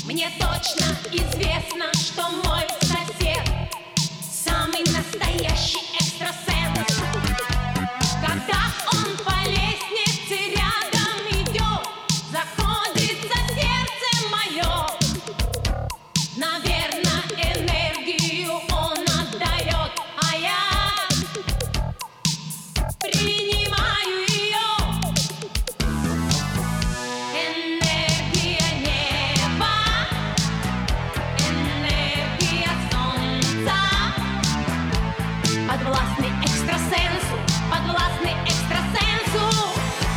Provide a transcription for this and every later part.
Мне точно известно, что мой сосед самый настоящий экстрасенс. Когда он по лестнице рядом идет, заходит за сердце мое. Наверное, энергию он отдает, а я принимаю ее. Энергия неба, энергия солнца, подвластный экстрасенсу, подвластный экстрасенсу.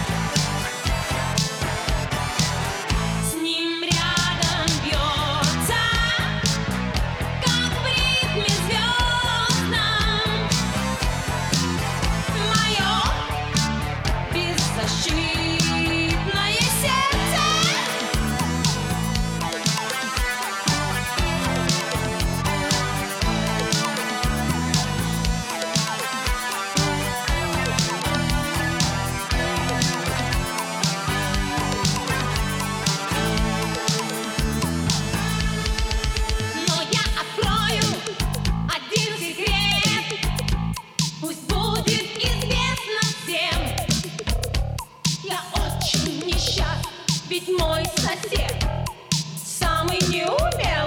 С ним рядом бьется, как в ритме звездном, мое беззащитное сердце. Но я открою один секрет, пусть будет известно всем. Я очень несчастен, ведь мой сосед самый неумелый.